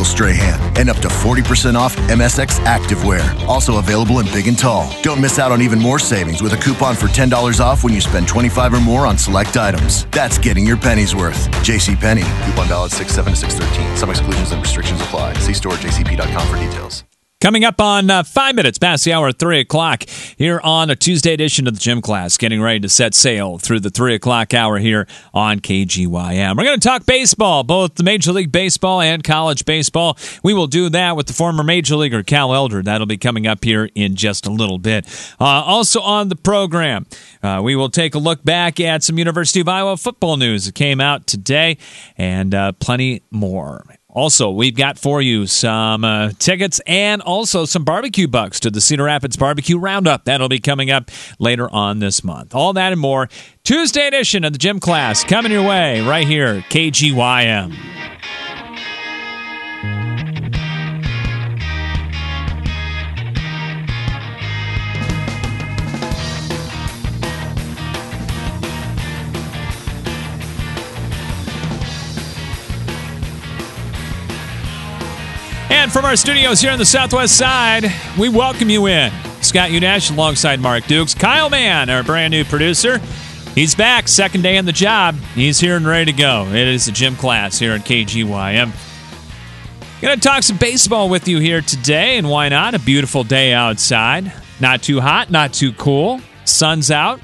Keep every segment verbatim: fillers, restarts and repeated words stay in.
Michael Strahan, and up to forty percent off M S X Activewear. Also available in big and tall. Don't miss out on even more savings with a coupon for ten dollars off when you spend twenty-five dollars or more on select items. That's getting your pennies worth. JCPenney. Coupon valid six seven to six thirteen. Some exclusions and restrictions apply. See store at j c p dot com for details. Coming up on uh, five minutes past the hour at three o'clock here on a Tuesday edition of the Gym Class, getting ready to set sail through the three o'clock hour here on K G Y M. We're going to talk baseball, both the Major League Baseball and college baseball. We will do that with the former Major Leaguer Cal Elder. That'll be coming up here in just a little bit. Uh, also on the program, uh, we will take a look back at some University of Iowa football news that came out today and uh, plenty more. Also, we've got for you some uh, tickets and also some barbecue bucks to the Cedar Rapids Barbecue Roundup. That'll be coming up later on this month. All that and more. Tuesday edition of the Gym Class coming your way right here, K G Y M. And from our studios here on the Southwest Side, we welcome you in. Scott Unash alongside Mark Dukes. Kyle Mann, our brand new producer. He's back, second day on the job. He's here and ready to go. It is the Gym Class here at K G Y M. Going to talk some baseball with you here today, and why not? A beautiful day outside. Not too hot, not too cool. Sun's out.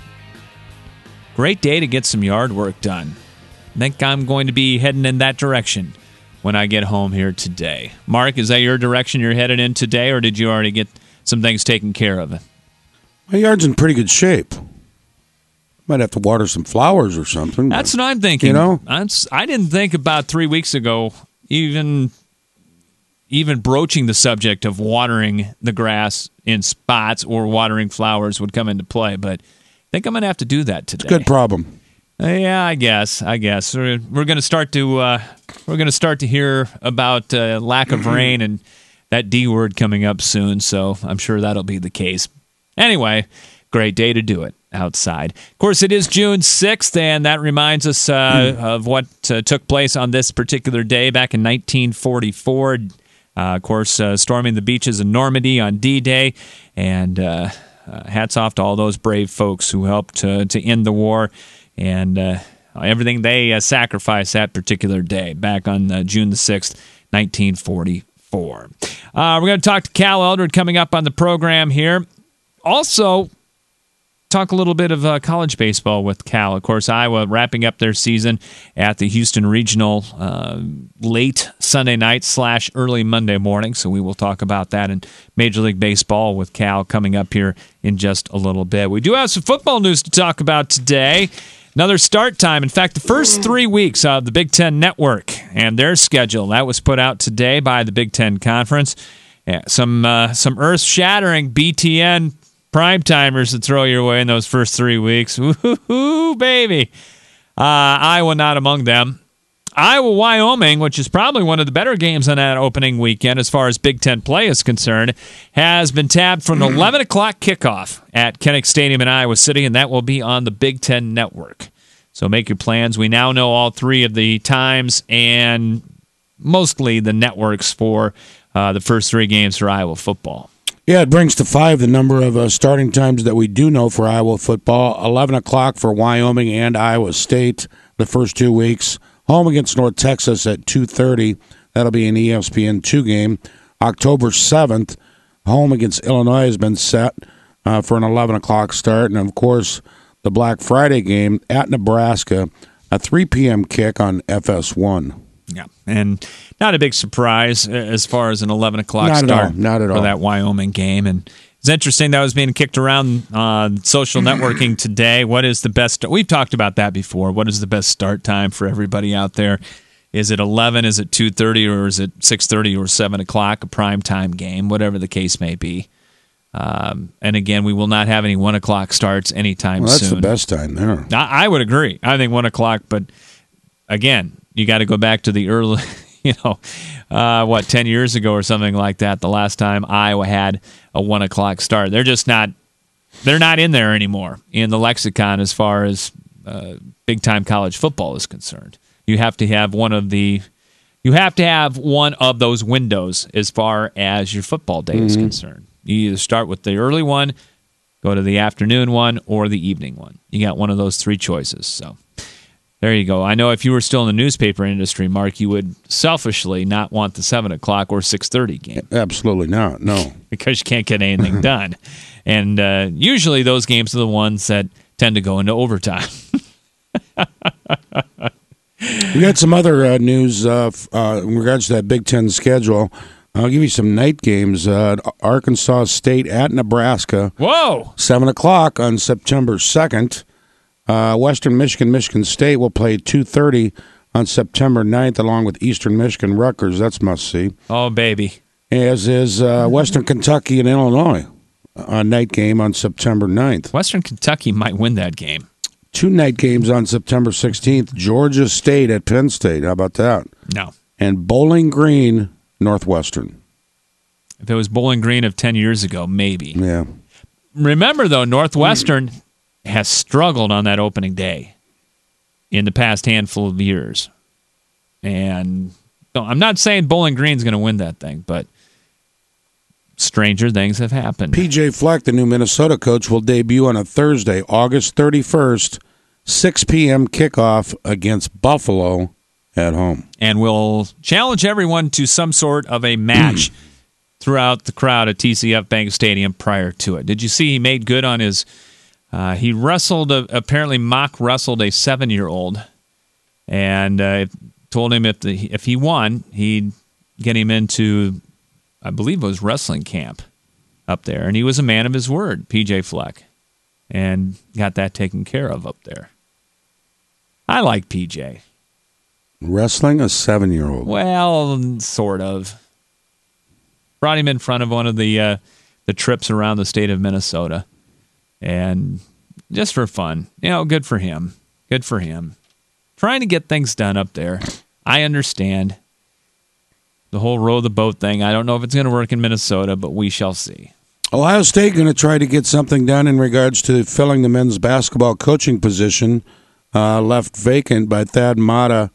Great day to get some yard work done. I think I'm going to be heading in that direction when I get home here today. Mark, is that your direction you're headed in today, or did you already get some things taken care of? My yard's in pretty good shape. Might have to water some flowers or something. That's but, what I'm thinking. You know? That's, I didn't think about three weeks ago even, even broaching the subject of watering the grass in spots or watering flowers would come into play, but I think I'm going to have to do that today. It's a good problem. Uh, yeah, I guess. I guess we're, we're going to start to uh, we're going to start to hear about uh, lack of rain and that D word coming up soon. So I'm sure that'll be the case. Anyway, great day to do it outside. Of course, it is June sixth, and that reminds us uh, mm. of what uh, took place on this particular day back in nineteen forty-four. Uh, of course, uh, storming the beaches of Normandy on D-Day, and uh, uh, hats off to all those brave folks who helped uh, to end the war. And uh, everything they uh, sacrificed that particular day, back on uh, June the sixth, nineteen forty-four. Uh, we're going to talk to Cal Eldred coming up on the program here. Also, talk a little bit of uh, college baseball with Cal. Of course, Iowa wrapping up their season at the Houston Regional uh, late Sunday night slash early Monday morning. So we will talk about that in Major League Baseball with Cal coming up here in just a little bit. We do have some football news to talk about today. Another start time. In fact, the first three weeks of the Big Ten Network and their schedule, that was put out today by the Big Ten Conference. Yeah, some uh, some earth-shattering B T N primetimers to throw your way in those first three weeks. Woo-hoo-hoo, baby. Uh, Iowa not among them. Iowa-Wyoming, which is probably one of the better games on that opening weekend as far as Big Ten play is concerned, has been tabbed for an eleven o'clock kickoff at Kinnick Stadium in Iowa City, and that will be on the Big Ten Network. So make your plans. We now know all three of the times and mostly the networks for uh, the first three games for Iowa football. Yeah, it brings to five the number of uh, starting times that we do know for Iowa football. eleven o'clock for Wyoming and Iowa State the first two weeks. Home against North Texas at two thirty. That'll be an E S P N two game. October seventh, home against Illinois has been set uh, for an eleven o'clock start. And, of course, the Black Friday game at Nebraska, a three p.m. kick on F S one. Yeah, and not a big surprise as far as an eleven o'clock not start at all. Not at for all. that Wyoming game. And it's interesting that was being kicked around on social networking today. What is the best? We've talked about that before. What is the best start time for everybody out there? Is it eleven? Is it two thirty? Or is it six thirty or seven o'clock? A prime time game, whatever the case may be. Um, and again, we will not have any one o'clock starts anytime well, that's soon. That's the best time there. I, I would agree. I think one o'clock, but again, you got to go back to the early. You know, uh, what, ten years ago or something like that, the last time Iowa had a one o'clock start. They're just not, they're not in there anymore in the lexicon as far as uh, big-time college football is concerned. You have to have one of the You have to have one of those windows as far as your football day mm-hmm. is concerned. You either start with the early one, go to the afternoon one, or the evening one. You got one of those three choices. So there you go. I know if you were still in the newspaper industry, Mark, you would selfishly not want the seven o'clock or six thirty game. Absolutely not, no. Because you can't get anything done. And uh, usually those games are the ones that tend to go into overtime. We got some other uh, news uh, uh, in regards to that Big Ten schedule. I'll give you some night games. Uh, Arkansas State at Nebraska. Whoa! seven o'clock on September second. Uh, Western Michigan, Michigan State will play two thirty on September ninth, along with Eastern Michigan, Rutgers. That's must-see. Oh, baby. As is uh, Western Kentucky and Illinois. A night game on September ninth. Western Kentucky might win that game. Two night games on September sixteenth. Georgia State at Penn State. How about that? No. And Bowling Green, Northwestern. If it was Bowling Green of ten years ago, maybe. Yeah. Remember, though, Northwestern has struggled on that opening day in the past handful of years. And no, I'm not saying Bowling Green's going to win that thing, but stranger things have happened. P J Fleck, the new Minnesota coach, will debut on a Thursday, August thirty-first, six p.m. kickoff against Buffalo at home. And will challenge everyone to some sort of a match throughout the crowd at T C F Bank Stadium prior to it. Did you see he made good on his... Uh, he wrestled, a, apparently mock wrestled a seven-year-old, and uh, told him if the, if he won, he'd get him into... I believe it was wrestling camp up there. And he was a man of his word, P J Fleck, and got that taken care of up there. I like P J. Wrestling a seven-year-old? Well, sort of. Brought him in front of one of the uh, the trips around the state of Minnesota. And just for fun. You know, good for him. Good for him. Trying to get things done up there. I understand. The whole row the boat thing. I don't know if it's going to work in Minnesota, but we shall see. Ohio State going to try to get something done in regards to filling the men's basketball coaching position uh, left vacant by Thad Matta.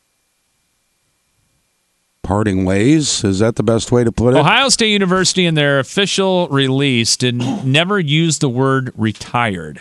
Parting ways? Is that the best way to put it? Ohio State University, in their official release, did never use the word retired.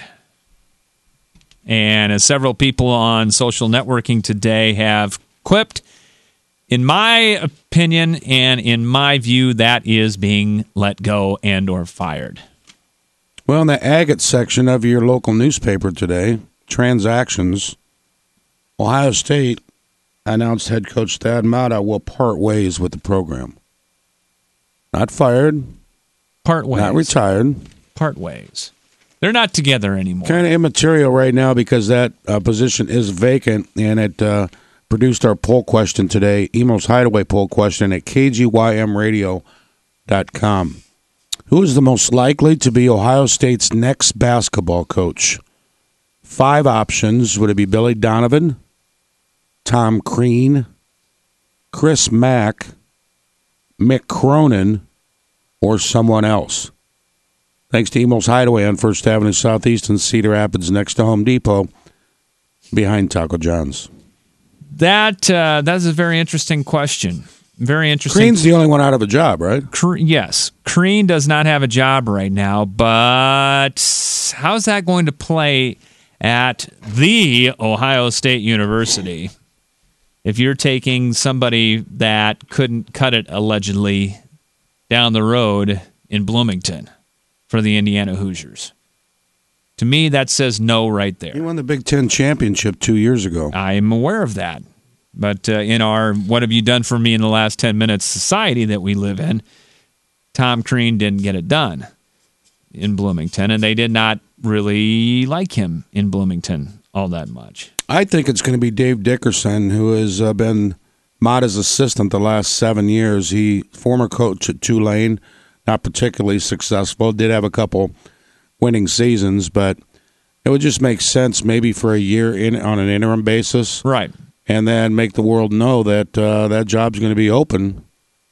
And as several people on social networking today have quipped, in my opinion and in my view, that is being let go and or fired. Well, in the agate section of your local newspaper today, transactions, Ohio State announced head coach Thad Matta will part ways with the program. Not fired. Part ways. Not retired. Part ways. They're not together anymore. Kind of immaterial right now because that uh, position is vacant, and it... Uh, produced our poll question today, Emo's Hideaway poll question at k g y m radio dot com. Who is the most likely to be Ohio State's next basketball coach? Five options. Would it be Billy Donovan, Tom Crean, Chris Mack, Mick Cronin, or someone else? Thanks to Emo's Hideaway on First Avenue Southeast in Cedar Rapids next to Home Depot behind Taco John's. That uh, that's a very interesting question. Very interesting. Crean's the only one out of a job, right? Cre- yes. Crean does not have a job right now, but how's that going to play at the Ohio State University if you're taking somebody that couldn't cut it, allegedly, down the road in Bloomington for the Indiana Hoosiers? To me, that says no right there. He won the Big Ten championship two years ago. I'm aware of that. But uh, in our what have you done for me in the last ten minutes society that we live in, Tom Crean didn't get it done in Bloomington, and they did not really like him in Bloomington all that much. I think it's going to be Dave Dickerson, who has uh, been Matta's assistant the last seven years. He, former coach at Tulane, not particularly successful, did have a couple winning seasons, but it would just make sense maybe for a year in on an interim basis. Right. And then make the world know that uh, that job's going to be open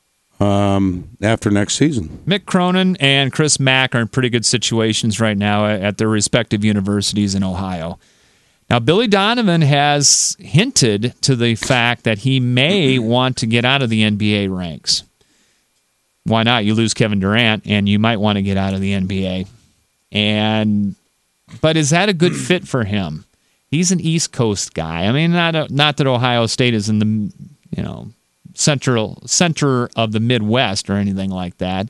um, after next season. Mick Cronin and Chris Mack are in pretty good situations right now at their respective universities in Ohio. Now, Billy Donovan has hinted to the fact that he may want to get out of the N B A ranks. Why not? You lose Kevin Durant, and you might want to get out of the N B A. And but is that a good fit for him? He's an East Coast guy. I mean, not a, not that Ohio State is in the you know central center of the Midwest or anything like that.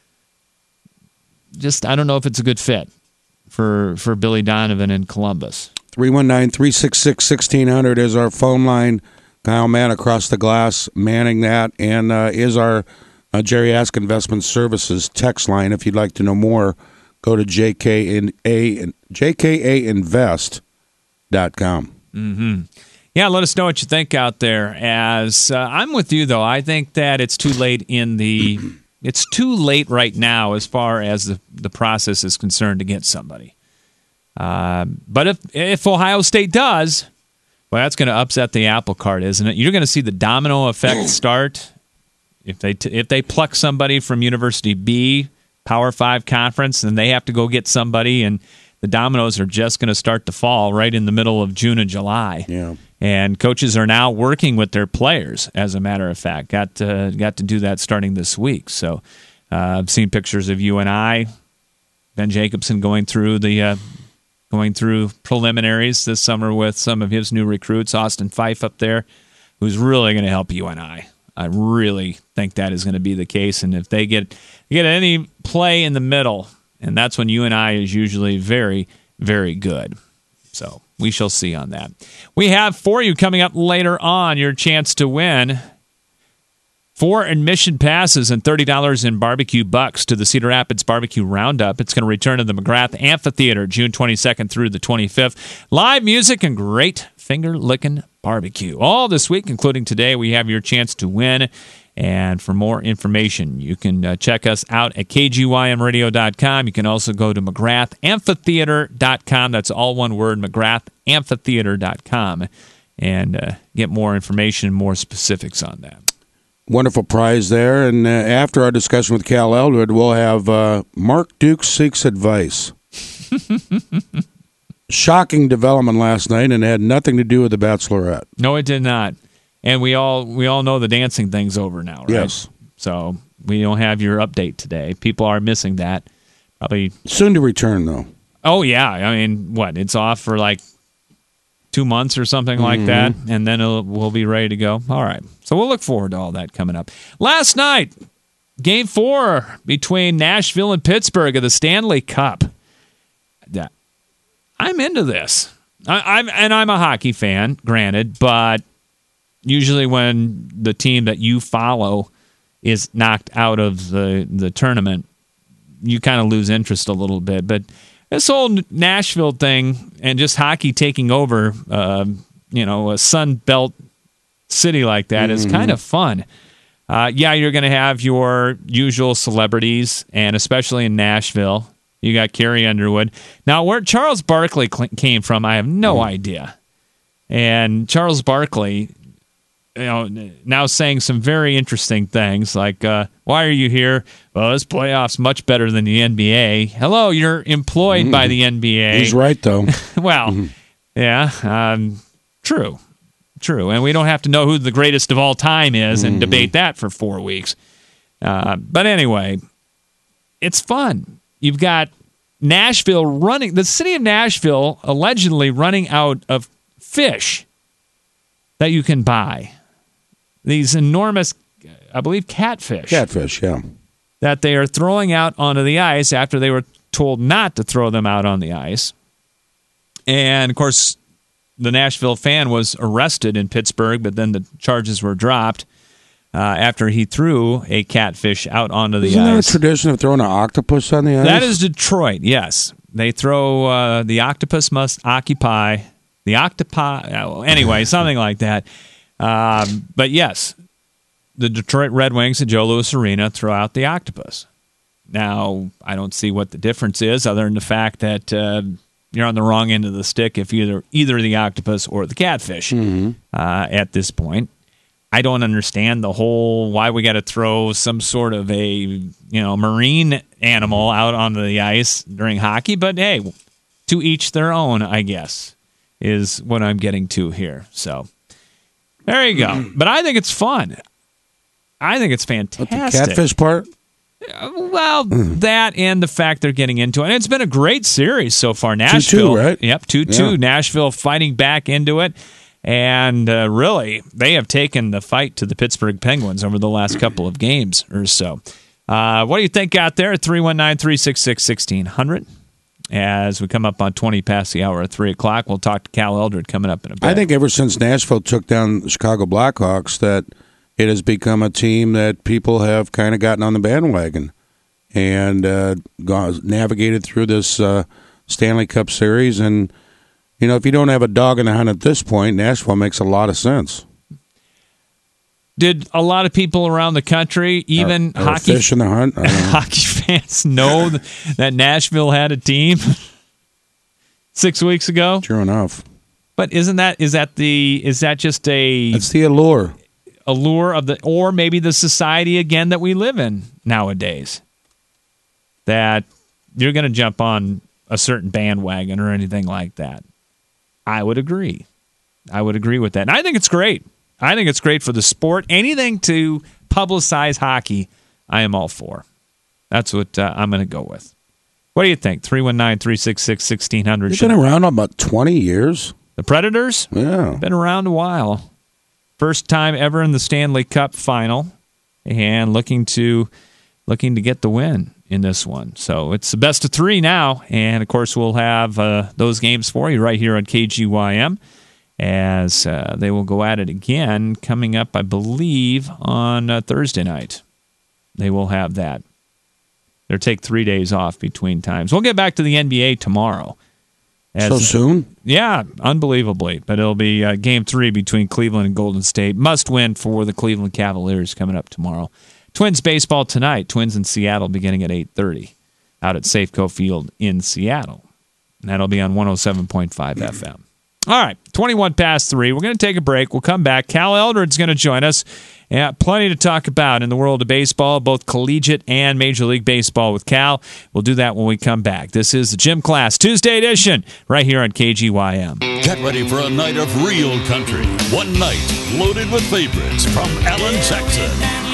Just I don't know if it's a good fit for for Billy Donovan in Columbus. three one nine, three six six, one six zero zero is our phone line. Kyle Mann across the glass manning that, and uh, is our uh, Jerry Ask Investment Services text line. If you'd like to know more, go to J K A, J K A invest dot com. Mm-hmm. Yeah, let us know what you think out there. As uh, I'm with you, though, I think that it's too late in the it's too late right now as far as the, the process is concerned to get somebody. Uh, but if if Ohio State does, well, that's going to upset the apple cart, isn't it? You're going to see the domino effect start if they t- if they pluck somebody from University B, Power Five conference, then they have to go get somebody, and the dominoes are just going to start to fall right in the middle of June and July. Yeah, and coaches are now working with their players. As a matter of fact, got to, got to do that starting this week. So uh, I've seen pictures of you and I, Ben Jacobson, going through the. Uh, Going through preliminaries this summer with some of his new recruits, Austin Fife up there, who's really going to help you and I. I really think that is going to be the case. And if they get get any play in the middle, and that's when you and I is usually very, very good. So we shall see on that. We have for you coming up later on your chance to win four admission passes and thirty dollars in barbecue bucks to the Cedar Rapids Barbecue Roundup. It's going to return to the McGrath Amphitheater June twenty-second through the twenty-fifth. Live music and great finger-licking barbecue. All this week, including today, we have your chance to win. And for more information, you can uh, check us out at K G Y M radio dot com. You can also go to McGrath Amphitheater dot com. That's all one word, McGrath Amphitheater dot com. And uh, get more information, more specifics on that. Wonderful prize there. And uh, after our discussion with Cal Eldred, we'll have uh, Mark Duke Seeks Advice. Shocking development last night, and it had nothing to do with the Bachelorette. No, it did not. And we all we all know the dancing thing's over now, right? Yes. So we don't have your update today. People are missing that. Probably soon to return, though. Oh, yeah. I mean, what? It's off for like two months or something like mm-hmm. that, and then it'll, we'll be ready to go. All right. So we'll look forward to all that coming up. Last night, game four between Nashville and Pittsburgh of the Stanley Cup. I'm into this. I, I'm and I'm a hockey fan, granted, but usually when the team that you follow is knocked out of the, the tournament, you kind of lose interest a little bit. But this whole Nashville thing and just hockey taking over, uh, you know, a Sun Belt city like that mm-hmm. is kind of fun. Uh, yeah, you're going to have your usual celebrities, and especially in Nashville, you got Carrie Underwood. Now, where Charles Barkley cl- came from, I have no mm-hmm. idea. And Charles Barkley, you know, now saying some very interesting things like, uh, why are you here? Well, this playoff's much better than the N B A. Hello, you're employed mm-hmm. by the N B A. He's right, though. well, mm-hmm. yeah, um, true, true. And we don't have to know who the greatest of all time is and mm-hmm. debate that for four weeks. Uh, but anyway, it's fun. You've got Nashville running, the city of Nashville allegedly running out of fish that you can buy. These enormous, I believe, catfish. Catfish, yeah. That they are throwing out onto the ice after they were told not to throw them out on the ice. And, of course, the Nashville fan was arrested in Pittsburgh, but then the charges were dropped uh, after he threw a catfish out onto the Isn't ice. Isn't that a tradition of throwing an octopus on the ice? That is Detroit, yes. They throw, uh, the octopus must occupy, the octopi, anyway, something like that. Um, but yes, the Detroit Red Wings at Joe Louis Arena throw out the octopus. Now, I don't see what the difference is other than the fact that uh, you're on the wrong end of the stick if either either the octopus or the catfish mm-hmm. uh, at this point. I don't understand the whole why we got to throw some sort of a you know marine animal out onto the ice during hockey, but hey, to each their own, I guess. is what I'm getting to here. So there you go. But I think it's fun. I think it's fantastic. But the catfish part? Well, mm. that and the fact they're getting into it. And it's been a great series so far. Nashville, two two, right? Yep, two two. Yeah. Nashville fighting back into it. And uh, really, they have taken the fight to the Pittsburgh Penguins over the last couple of games or so. Uh, what do you think out there? three one nine, three six six, one six zero zero. As we come up on twenty past the hour at three o'clock, we'll talk to Cal Eldred coming up in a bit. I think ever since Nashville took down the Chicago Blackhawks that it has become a team that people have kind of gotten on the bandwagon and uh, gone, navigated through this uh, Stanley Cup series. And, you know, if you don't have a dog in the hunt at this point, Nashville makes a lot of sense. Did a lot of people around the country, even or, or hockey, fish in the hunt? hockey fans, know that Nashville had a team six weeks ago? True enough. But isn't that is that the is that just a It's the allure. allure of the, or maybe the society again that we live in nowadays, that you're going to jump on a certain bandwagon or anything like that? I would agree. I would agree with that. And I think it's great. I think it's great for the sport. Anything to publicize hockey, I am all for. That's what uh, I'm going to go with. What do you think? three one nine, three six six, one six zero zero. They've been around about twenty years. The Predators? Yeah. Been around a while. First time ever in the Stanley Cup final, and looking to looking to get the win in this one. So it's the best of three now, and of course we'll have uh, those games for you right here on K G Y M as uh, they will go at it again coming up, I believe, on uh, Thursday night. They will have that. They'll take three days off between times. We'll get back to the N B A tomorrow. As, so soon? Yeah, unbelievably. But it'll be uh, game three between Cleveland and Golden State. Must win for the Cleveland Cavaliers coming up tomorrow. Twins baseball tonight. Twins in Seattle beginning at eight thirty out at Safeco Field in Seattle. And that'll be on one oh seven point five F M. All right, twenty-one past three. We're going to take a break. We'll come back. Cal Eldred's going to join us. Yeah, plenty to talk about in the world of baseball, both collegiate and Major League Baseball with Cal. We'll do that when we come back. This is the Gym Class Tuesday edition right here on K G Y M. Get ready for a night of real country. One night loaded with favorites from Alan Jackson.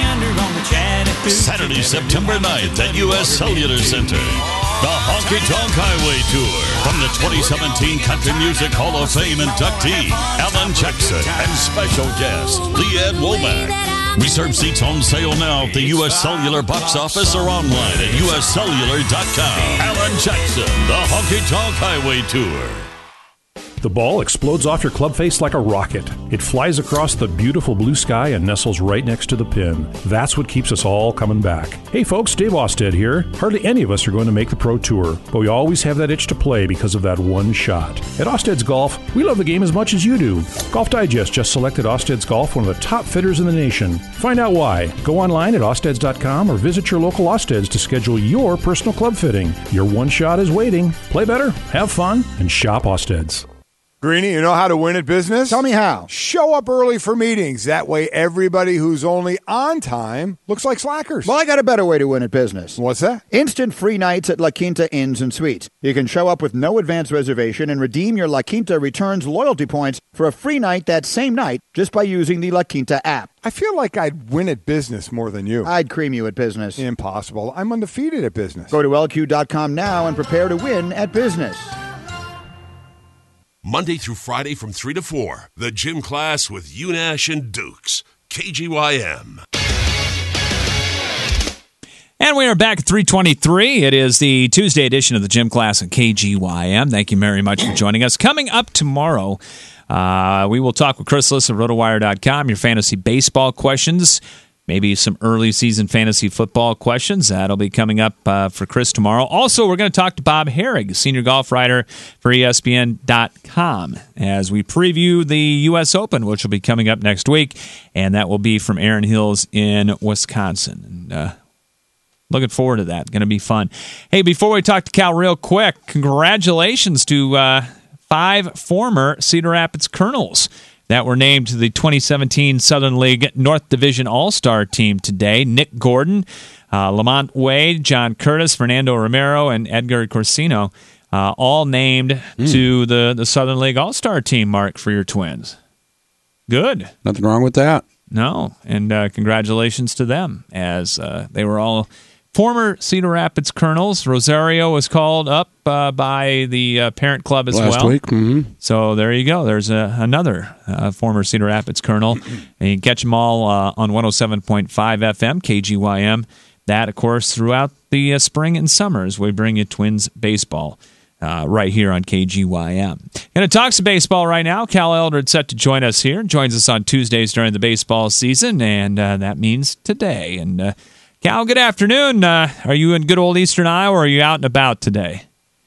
Saturday, September ninth at U S Cellular Center. The Honky Tonk Highway Tour from the twenty seventeen Country Music Hall of Fame inductee, Alan Jackson, and special guest, Leanne Womack. Reserve seats on sale now at the U S Cellular box office or online at U S cellular dot com. Alan Jackson, the Honky Tonk Highway Tour. The ball explodes off your club face like a rocket. It flies across the beautiful blue sky and nestles right next to the pin. That's what keeps us all coming back. Hey folks, Dave Austed here. Hardly any of us are going to make the Pro Tour, but we always have that itch to play because of that one shot. At Austed's Golf, we love the game as much as you do. Golf Digest just selected Austed's Golf one of the top fitters in the nation. Find out why. Go online at austeds dot com or visit your local Austeds to schedule your personal club fitting. Your one shot is waiting. Play better, have fun, and shop Austed's. Greenie, you know how to win at business? Tell me how. Show up early for meetings. That way everybody who's only on time looks like slackers. Well, I got a better way to win at business. What's that? Instant free nights at La Quinta Inns and Suites. You can show up with no advance reservation and redeem your La Quinta Returns loyalty points for a free night that same night just by using the La Quinta app. I feel like I'd win at business more than you. I'd cream you at business. Impossible. I'm undefeated at business. Go to L Q dot com now and prepare to win at business. Monday through Friday from three to four, the Gym Class with UNash and Dukes, K G Y M. And we are back at three twenty-three. It is the Tuesday edition of the Gym Class at K G Y M. Thank you very much for joining us. Coming up tomorrow, uh, we will talk with Chris Liss of rotowire dot com, your fantasy baseball questions. Maybe some early season fantasy football questions. That'll be coming up uh, for Chris tomorrow. Also, we're going to talk to Bob Herrig, senior golf writer for E S P N dot com, as we preview the U S Open, which will be coming up next week, and that will be from Erin Hills in Wisconsin. And, uh, looking forward to that. Going to be fun. Hey, before we talk to Cal real quick, congratulations to uh, five former Cedar Rapids Colonels that were named to the twenty seventeen Southern League North Division All-Star team today. Nick Gordon, uh, Lamont Wade, John Curtis, Fernando Romero, and Edgar Corsino uh, all named mm. to the, the Southern League All-Star team, Mark, for your Twins. Good. Nothing wrong with that. No, and uh, congratulations to them, as uh, they were all former Cedar Rapids Colonels. Rosario was called up uh, by the uh, parent club as Last well. week. Mm-hmm. So there you go. There's a, another uh, former Cedar Rapids Colonel. And you can catch them all uh, on one oh seven point five F M, K G Y M. That, of course, throughout the uh, spring and summer as we bring you Twins baseball uh, right here on K G Y M. Going to talk some baseball right now. Cal Eldred set to join us here. Joins us on Tuesdays during the baseball season, and uh, that means today. And uh, Cal, good afternoon. Uh, are you in good old Eastern Iowa, or are you out and about today?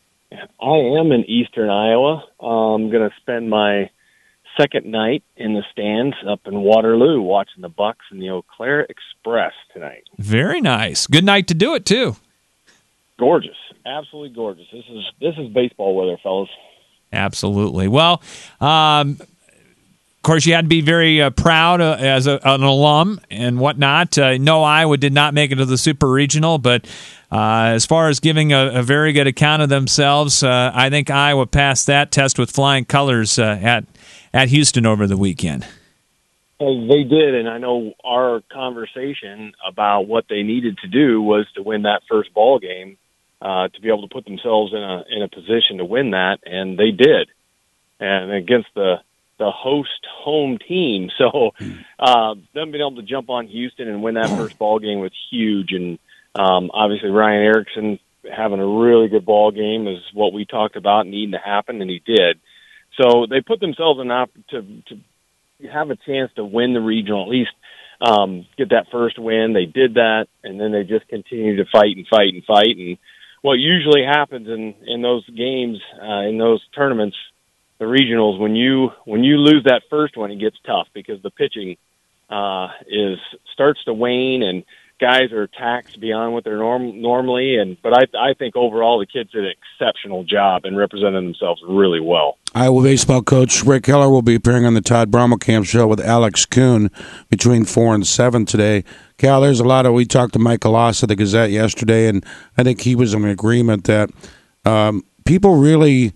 I am in Eastern Iowa. I'm going to spend my second night in the stands up in Waterloo watching the Bucks and the Eau Claire Express tonight. Very nice. Good night to do it, too. Gorgeous. Absolutely gorgeous. This is this is baseball weather, fellas. Absolutely. Well, um, of course, you had to be very uh, proud uh, as a, an alum and whatnot. Uh, no, Iowa did not make it to the Super Regional, but uh, as far as giving a, a very good account of themselves, uh, I think Iowa passed that test with flying colors uh, at at Houston over the weekend. Well, they did, and I know our conversation about what they needed to do was to win that first ball game uh, to be able to put themselves in a in a position to win that, and they did, and against the the host home team. So uh, them being able to jump on Houston and win that first ball game was huge, and um, obviously Ryan Erickson having a really good ball game is what we talked about needing to happen, and he did. So they put themselves in op- to to have a chance to win the regional, at least um, get that first win. They did that, and then they just continued to fight and fight and fight. And what usually happens in, in those games, uh, in those tournaments, the regionals, when you when you lose that first one, it gets tough because the pitching uh, is starts to wane and guys are taxed beyond what they're norm- normally. And but I I think overall the kids did an exceptional job and represented themselves really well. Iowa baseball coach Rick Hiller will be appearing on the Todd Brommelkamp show with Alex Kuhn between four and seven today. Cal, there's a lot of we talked to Mike Galoss of the Gazette yesterday, and I think he was in agreement that um, people really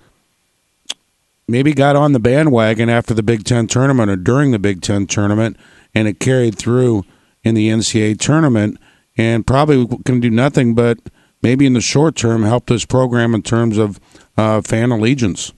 maybe got on the bandwagon after the Big Ten tournament or during the Big Ten tournament, and it carried through in the N C double A tournament, and probably can do nothing but maybe in the short term help this program in terms of uh, fan allegiance.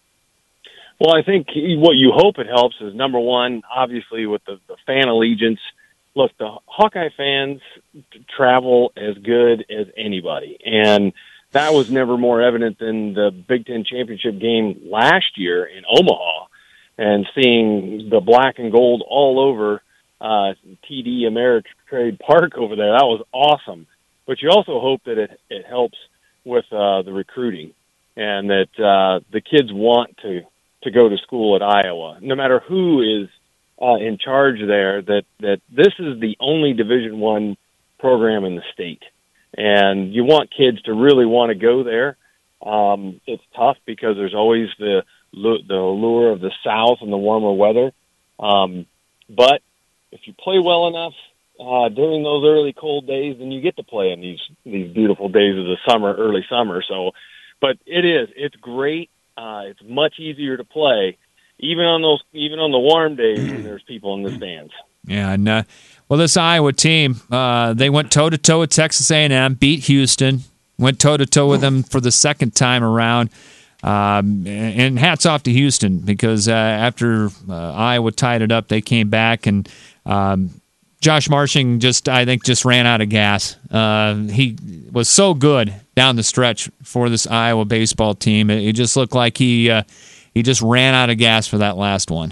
Well, I think what you hope it helps is, number one, obviously with the, the fan allegiance. Look, the Hawkeye fans travel as good as anybody, and that was never more evident than the Big Ten championship game last year in Omaha, and seeing the black and gold all over uh, T D Ameritrade Park over there. That was awesome. But you also hope that it, it helps with uh, the recruiting, and that uh, the kids want to to go to school at Iowa, no matter who is uh, in charge there, that, that this is the only Division One program in the state. And you want kids to really want to go there. Um, it's tough because there's always the the allure of the South and the warmer weather. Um, but if you play well enough uh, during those early cold days, then you get to play in these, these beautiful days of the summer, early summer. So, but it is, it's great. Uh, it's much easier to play, even on those, even on the warm days when there's people in the stands. Yeah, and uh, well, this Iowa team, uh, they went toe to toe with Texas A and M, beat Houston, went toe to toe with them for the second time around. Um, and hats off to Houston because uh, after uh, Iowa tied it up, they came back and um, Josh Marshing just, I think, just ran out of gas. Uh, he was so good down the stretch for this Iowa baseball team. It, it just looked like he uh, he just ran out of gas for that last one.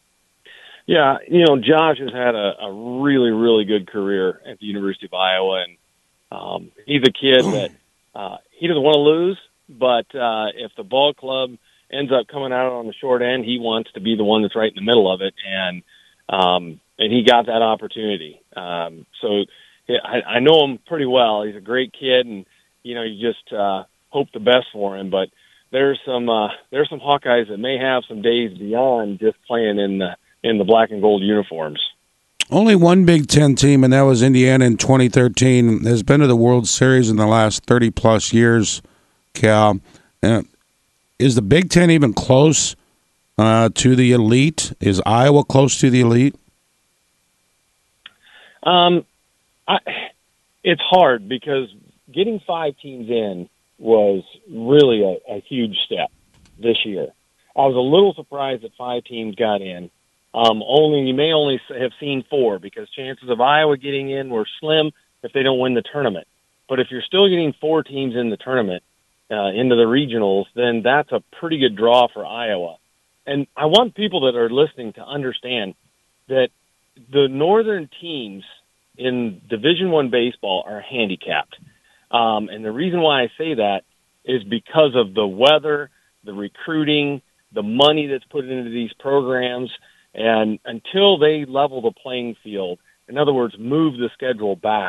Yeah, you know, Josh has had a, a really, really good career at the University of Iowa, and um, he's a kid that uh, he doesn't want to lose, but uh, if the ball club ends up coming out on the short end, he wants to be the one that's right in the middle of it, and um, and he got that opportunity. Um, so yeah, I, I know him pretty well. He's a great kid, and you know, you just uh, hope the best for him. But there's some uh, there's some Hawkeyes that may have some days beyond just playing in the in the black and gold uniforms. Only one Big Ten team, and that was Indiana in twenty thirteen, has been to the World Series in the last thirty-plus years, Cal. Uh, is the Big Ten even close uh, to the elite? Is Iowa close to the elite? Um, I, it's hard because getting five teams in was really a, a huge step this year. I was a little surprised that five teams got in. Um, only you may only have seen four because chances of Iowa getting in were slim if they don't win the tournament. But if you're still getting four teams in the tournament, uh, into the regionals, then that's a pretty good draw for Iowa. And I want people that are listening to understand that the northern teams in Division One baseball are handicapped. Um, and the reason why I say that is because of the weather, the recruiting, the money that's put into these programs. And until they level the playing field, in other words, move the schedule back,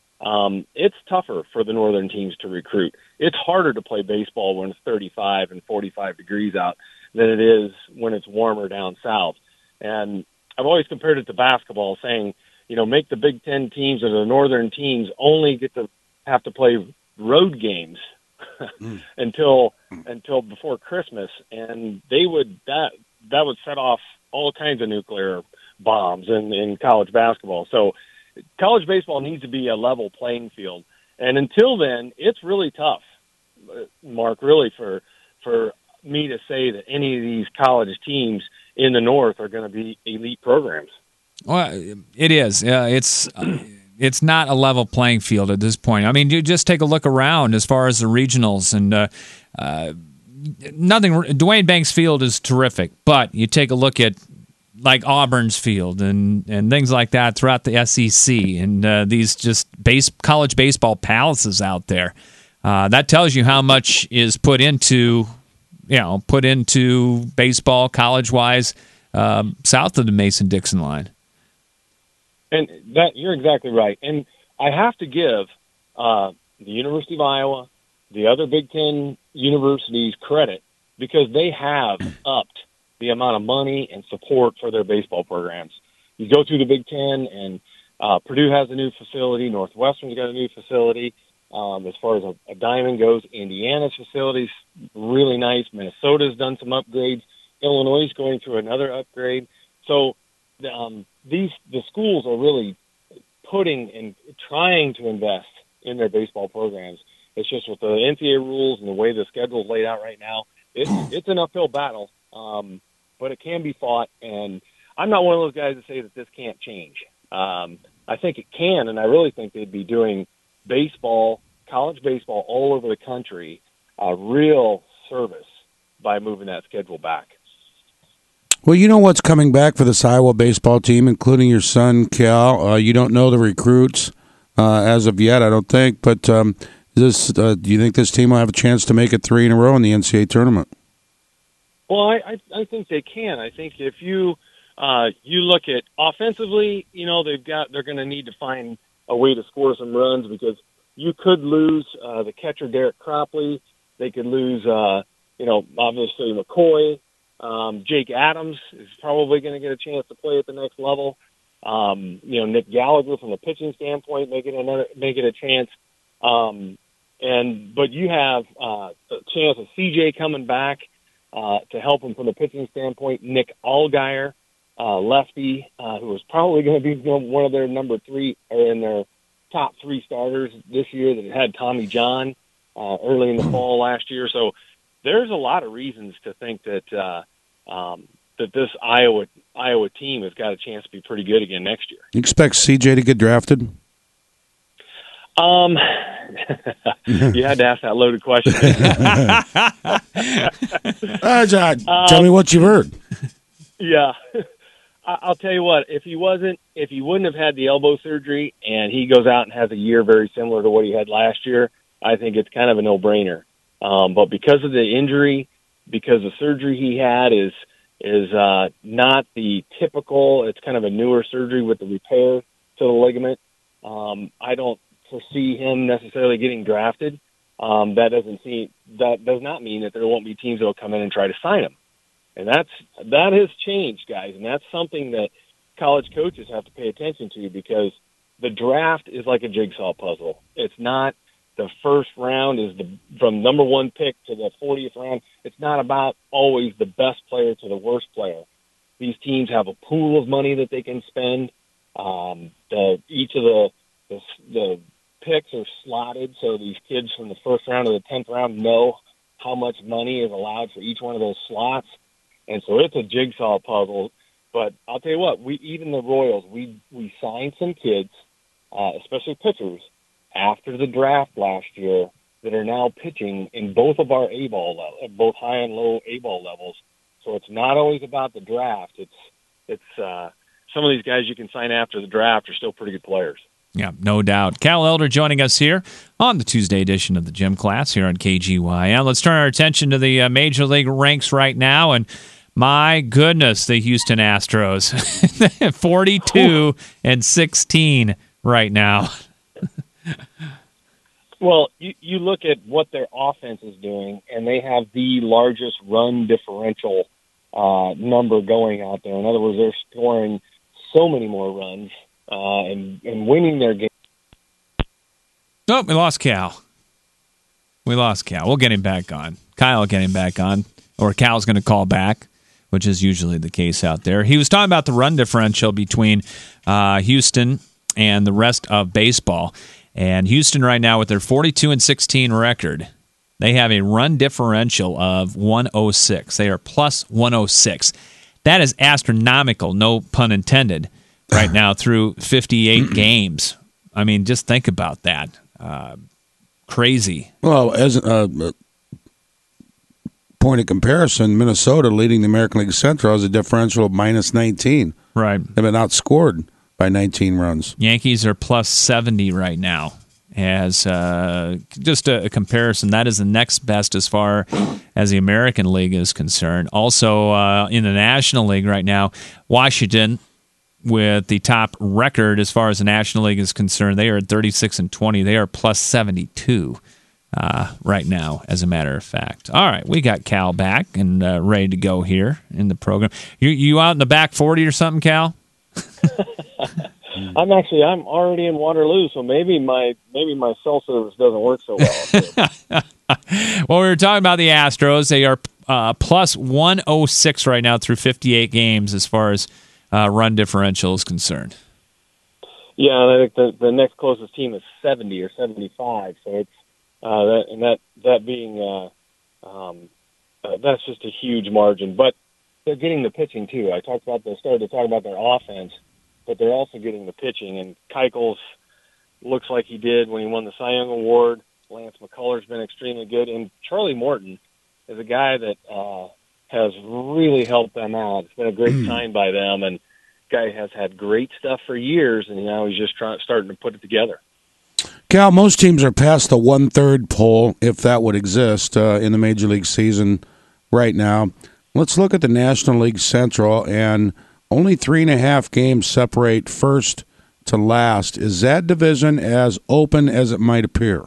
um, it's tougher for the northern teams to recruit. It's harder to play baseball when it's thirty-five and forty-five degrees out than it is when it's warmer down south. And I've always compared it to basketball, saying, you know, make the Big Ten teams or the northern teams only get to have to play road games mm. until until before Christmas, and they would that that would set off all kinds of nuclear bombs in, in college basketball. So college baseball needs to be a level playing field. And until then, it's really tough, Mark, really, for for me to say that any of these college teams in the North are going to be elite programs. Well, it is. Uh, it's uh, it's not a level playing field at this point. I mean, you just take a look around as far as the regionals, and uh, uh, nothing. Dwayne Banks Field is terrific, but you take a look at like Auburn's field and, and things like that throughout the S E C, and uh, these just base college baseball palaces out there. Uh, that tells you how much is put into, you know, put into baseball college wise um, south of the Mason-Dixon line. And that you're exactly right. And I have to give uh, the University of Iowa, the other Big Ten universities credit because they have upped the amount of money and support for their baseball programs. You go through the Big Ten, and uh, Purdue has a new facility. Northwestern's got a new facility. Um, as far as a, a diamond goes, Indiana's facility's really nice. Minnesota's done some upgrades. Illinois is going through another upgrade. So um, these the schools are really putting and trying to invest in their baseball programs. It's just with the N C double A rules and the way the schedule is laid out right now, it's it's an uphill battle, um, but it can be fought. And I'm not one of those guys that say that this can't change. Um, I think it can, and I really think they'd be doing baseball, college baseball all over the country, a real service by moving that schedule back. Well, you know what's coming back for this Iowa baseball team, including your son, Cal. Uh, you don't know the recruits uh, as of yet, I don't think. But um, this, uh, do you think this team will have a chance to make it three in a row in the N C double A tournament? Well, I, I, I think they can. I think if you uh, you look at offensively, you know, they've got they're going to need to find a way to score some runs because you could lose uh, the catcher Derek Cropley. They could lose, uh, you know, obviously McCoy. Um, Jake Adams is probably going to get a chance to play at the next level. Um, you know, Nick Gallagher from a pitching standpoint, making another, making a chance. Um, and but you have uh, a chance of C J coming back uh, to help him from the pitching standpoint. Nick Allgaier, uh, lefty, uh, who was probably going to be one of their number three or in their top three starters this year that had Tommy John uh, early in the fall last year. So there's a lot of reasons to think that uh, um, that this Iowa Iowa team has got a chance to be pretty good again next year. You expect C J to get drafted? Um, you had to ask that loaded question. uh, John, tell um, me what you've heard. Yeah, I'll tell you what. If he wasn't, if he wouldn't have had the elbow surgery, and he goes out and has a year very similar to what he had last year, I think it's kind of a no-brainer. Um, but because of the injury, because the surgery he had is is uh, not the typical, it's kind of a newer surgery with the repair to the ligament. Um, I don't foresee him necessarily getting drafted. Um, that doesn't see that does not mean that there won't be teams that will come in and try to sign him. And that's that has changed, guys, and that's something that college coaches have to pay attention to because the draft is like a jigsaw puzzle. It's not the first round is the from number one pick to the fortieth round. It's not about always the best player to the worst player. These teams have a pool of money that they can spend. Um, the, each of the, the the picks are slotted, so these kids from the first round to the tenth round know how much money is allowed for each one of those slots. And so it's a jigsaw puzzle. But I'll tell you what, we even the Royals, we we signed some kids, uh, especially pitchers, after the draft last year that are now pitching in both of our A-ball levels, both high and low A-ball levels. So it's not always about the draft. It's it's uh, some of these guys you can sign after the draft are still pretty good players. Yeah, no doubt. Cal Elder joining us here on the Tuesday edition of the Gym Class here on K G Y N. Let's turn our attention to the uh, Major League ranks right now, and my goodness, the Houston Astros, forty-two and sixteen right now. Well, you, you look at what their offense is doing, and they have the largest run differential uh, number going out there. In other words, they're scoring so many more runs uh, and, and winning their game. Oh, we lost Cal. We lost Cal. We'll get him back on. Kyle will get him back on, or Cal's going to call back, which is usually the case out there. He was talking about the run differential between uh, Houston and the rest of baseball. And Houston right now with their forty-two and sixteen record, they have a run differential of one oh six. They are plus one oh six. That is astronomical, no pun intended, right now through fifty-eight games. I mean, just think about that. Uh, crazy. Well, as a point of comparison, Minnesota leading the American League Central has a differential of minus nineteen. Right. They've been outscored by nineteen runs. Yankees are plus seventy right now. As uh, just a, a comparison, that is the next best as far as the American League is concerned. Also, uh, in the National League right now, Washington, with the top record as far as the National League is concerned, they are at thirty-six and twenty. They are plus seventy-two uh, right now, as a matter of fact. All right, we got Cal back and uh, ready to go here in the program. You you out in the back forty or something, Cal? I'm actually I'm already in Waterloo, so maybe my maybe my cell service doesn't work so well. Well, we were talking about the Astros. They are uh, plus one oh six right now through fifty-eight games as far as uh, run differential is concerned. Yeah, and I think the, the next closest team is seventy or seventy-five. So it's uh, that and that that being uh, um, uh, that's just a huge margin. But they're getting the pitching too. I talked about the started to talk about their offense, but they're also getting the pitching. And Keuchel looks like he did when he won the Cy Young Award. Lance McCullers been extremely good, and Charlie Morton is a guy that uh, has really helped them out. It's been a great sign by them, and guy has had great stuff for years, and now he's just trying starting to put it together. Cal, most teams are past the one-third pole, if that would exist, uh, in the Major League season right now. Let's look at the National League Central, and only three and a half games separate first to last. Is that division as open as it might appear?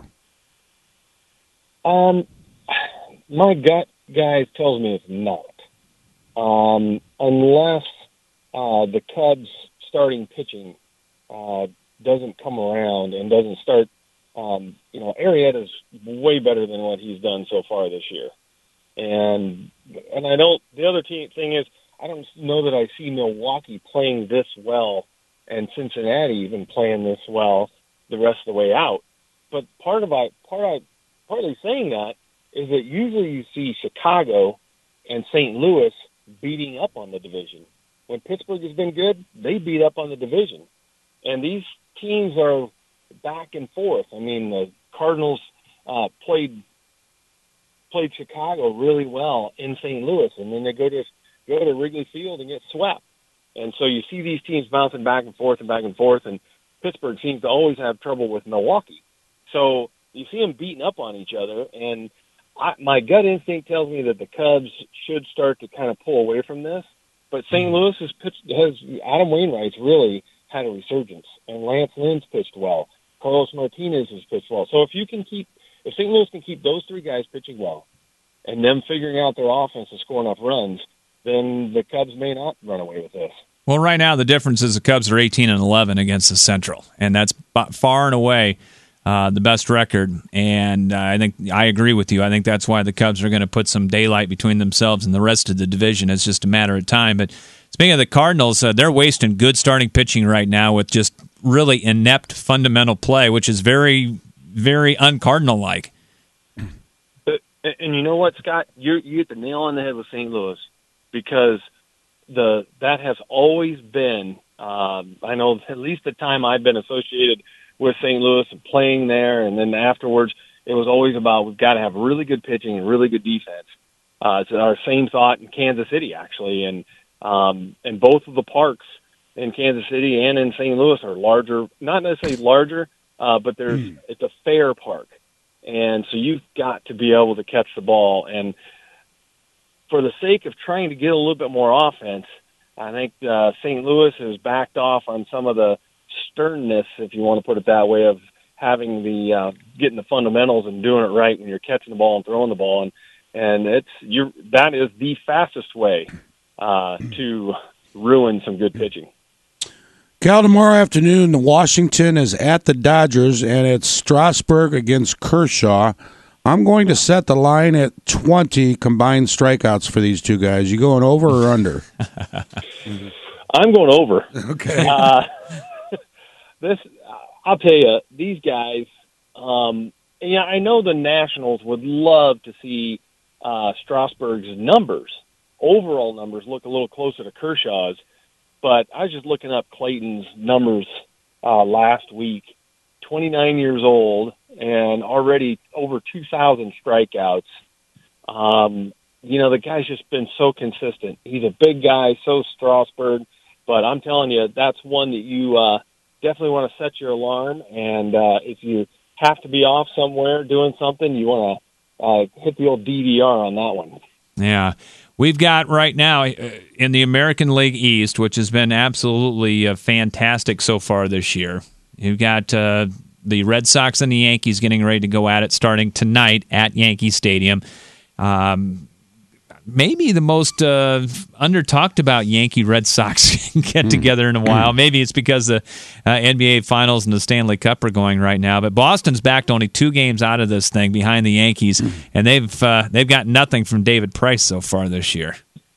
Um, my gut, guys, tells me it's not. Um, unless uh, the Cubs starting pitching uh, doesn't come around and doesn't start, um, you know, Arrieta's way better than what he's done so far this year. And and I don't. The other team thing is, I don't know that I see Milwaukee playing this well, and Cincinnati even playing this well the rest of the way out. But part of I part of partly saying that is that usually you see Chicago and Saint Louis beating up on the division. When Pittsburgh has been good, they beat up on the division, and these teams are back and forth. I mean, the Cardinals uh, played. played Chicago really well in Saint Louis, and then they go to go to Wrigley Field and get swept. And so you see these teams bouncing back and forth and back and forth, and Pittsburgh seems to always have trouble with Milwaukee. So you see them beating up on each other, and I, my gut instinct tells me that the Cubs should start to kind of pull away from this. But Saint Louis has pitched, has Adam Wainwright's really had a resurgence, and Lance Lynn's pitched well. Carlos Martinez has pitched well. So if you can keep If Saint Louis can keep those three guys pitching well and them figuring out their offense to score enough runs, then the Cubs may not run away with this. Well, right now the difference is the Cubs are eighteen and eleven against the Central, and that's far and away uh, the best record. And uh, I think I agree with you. I think that's why the Cubs are going to put some daylight between themselves and the rest of the division. It's just a matter of time. But speaking of the Cardinals, uh, they're wasting good starting pitching right now with just really inept fundamental play, which is very, very un-Cardinal-like. And you know what, Scott? You're, you hit the nail on the head with Saint Louis, because the that has always been, um, I know at least the time I've been associated with Saint Louis and playing there, and then afterwards, it was always about we've got to have really good pitching and really good defense. Uh, it's our same thought in Kansas City, actually, and um, and both of the parks in Kansas City and in Saint Louis are larger, not necessarily larger, uh, but there's mm. it's a fair park. And so you've got to be able to catch the ball. And for the sake of trying to get a little bit more offense, I think uh, Saint Louis has backed off on some of the sternness, if you want to put it that way, of having the uh, getting the fundamentals and doing it right when you're catching the ball and throwing the ball. And and it's you're, that is the fastest way uh, to ruin some good pitching. Cal, tomorrow afternoon, Washington is at the Dodgers, and it's Strasburg against Kershaw. I'm going to set the line at twenty combined strikeouts for these two guys. You going over or under? I'm going over. Okay. Uh, this, I'll tell you, these guys. Um, yeah, I know the Nationals would love to see uh, Strasburg's numbers, overall numbers, look a little closer to Kershaw's. But I was just looking up Clayton's numbers uh, last week. twenty-nine years old and already over two thousand strikeouts. Um, you know, the guy's just been so consistent. He's a big guy, so Strasburg. But I'm telling you, that's one that you uh, definitely want to set your alarm. And uh, if you have to be off somewhere doing something, you want to uh, hit the old D V R on that one. Yeah. We've got right now in the American League East, which has been absolutely uh, fantastic so far this year. You've got uh, the Red Sox and the Yankees getting ready to go at it starting tonight at Yankee Stadium. Um, maybe the most uh, under-talked about Yankee Red Sox get together in a while. Maybe it's because the uh, N B A Finals and the Stanley Cup are going right now. But Boston's backed only two games out of this thing behind the Yankees, and they've uh, they've got nothing from David Price so far this year.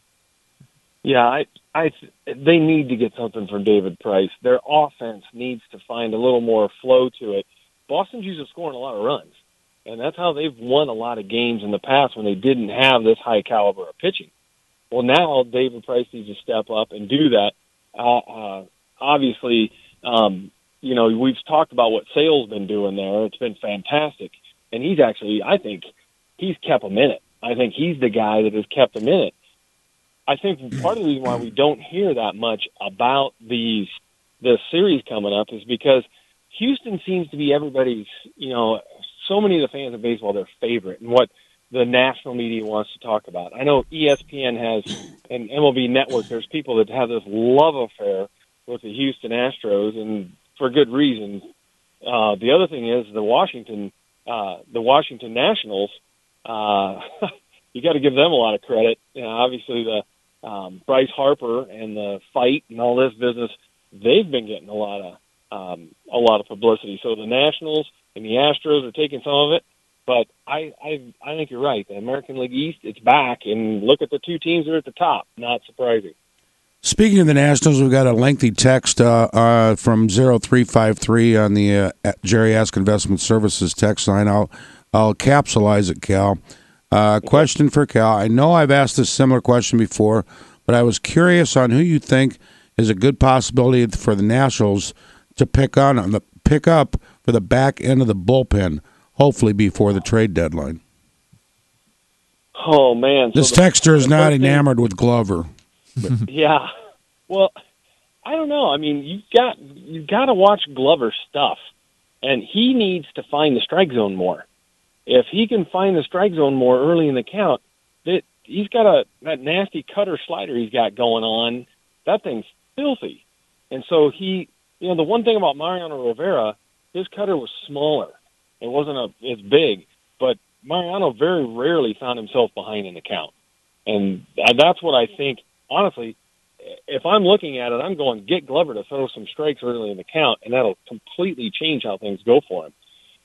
Yeah, I, I, they need to get something from David Price. Their offense needs to find a little more flow to it. Boston's used to scoring a lot of runs, and that's how they've won a lot of games in the past when they didn't have this high caliber of pitching. Well, now David Price needs to step up and do that. Uh, uh, obviously, um, you know, we've talked about what Sale's been doing there. It's been fantastic. And he's actually, I think, he's kept them in it. I think he's the guy that has kept them in it. I think part of the reason why we don't hear that much about these this series coming up is because Houston seems to be everybody's, you know, so many of the fans of baseball, their favorite, and what the national media wants to talk about. I know E S P N has, and M L B Network, there's people that have this love affair with the Houston Astros, and for good reason. Uh, the other thing is the Washington, uh, the Washington Nationals. Uh, you got to give them a lot of credit. You know, obviously, the um, Bryce Harper and the fight and all this business, they've been getting a lot of um, a lot of publicity. So the Nationals and the Astros are taking some of it. But I, I, I think you're right. The American League East, it's back, and look at the two teams that are at the top. Not surprising. Speaking of the Nationals, we've got a lengthy text uh, uh, from zero three five three on the uh, Jerry Ask Investment Services text line. I'll I'll capsulize it, Cal. Uh, question for Cal. I know I've asked this similar question before, but I was curious on who you think is a good possibility for the Nationals to pick on, on the pick up for the back end of the bullpen, hopefully before the trade deadline. Oh man, this so texter is not enamored thing, with Glover. Yeah, well, I don't know. I mean, you've got you've got to watch Glover's stuff, and he needs to find the strike zone more. If he can find the strike zone more early in the count, that he's got a that nasty cutter slider he's got going on. That thing's filthy, and so he, you know, the one thing about Mariano Rivera, his cutter was smaller. It wasn't a as big, but Mariano very rarely found himself behind in the count, and that's what I think. Honestly, if I'm looking at it, I'm going get Glover to throw some strikes early in the count, and that'll completely change how things go for him.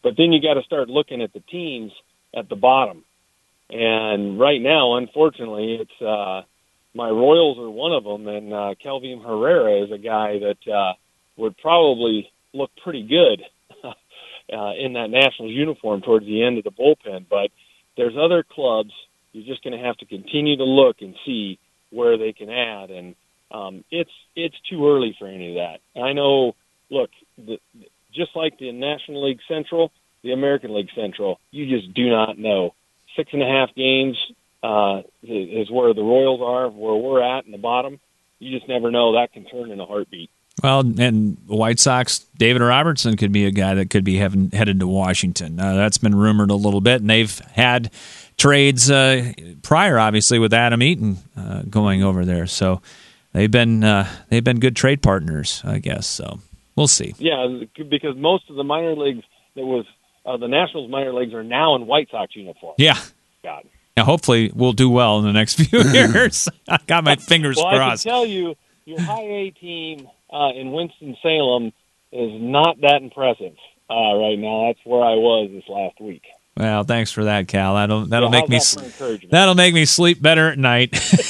But then you got to start looking at the teams at the bottom. And right now, unfortunately, it's uh, my Royals are one of them, and uh, Kelvin Herrera is a guy that uh, would probably look pretty good uh, in that Nationals uniform towards the end of the bullpen. But there's other clubs. You're just going to have to continue to look and see where they can add. And um, it's it's too early for any of that. I know, look, the, just like the National League Central, the American League Central, you just do not know. Six and a half games uh, is where the Royals are, where we're at in the bottom. You just never know. That can turn in a heartbeat. Well, and the White Sox, David Robertson could be a guy that could be having, headed to Washington. Uh, that's been rumored a little bit, and they've had trades uh, prior, obviously, with Adam Eaton uh, going over there. So they've been uh, they've been good trade partners, I guess. So we'll see. Yeah, because most of the minor leagues that was uh, the Nationals minor leagues are now in White Sox uniform. Yeah. God. Now, hopefully, we'll do well in the next few years. I got my fingers well, crossed. I can tell you, your high A team uh, in Winston-Salem is not that impressive uh, right now. That's where I was this last week. Well, thanks for that, Cal. That'll that'll yeah, make me that that'll make me sleep better at night.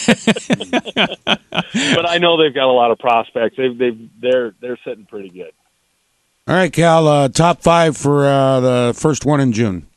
But I know they've got a lot of prospects. They've they've they're they're sitting pretty good. All right, Cal. Uh, top five for uh, the first one in June.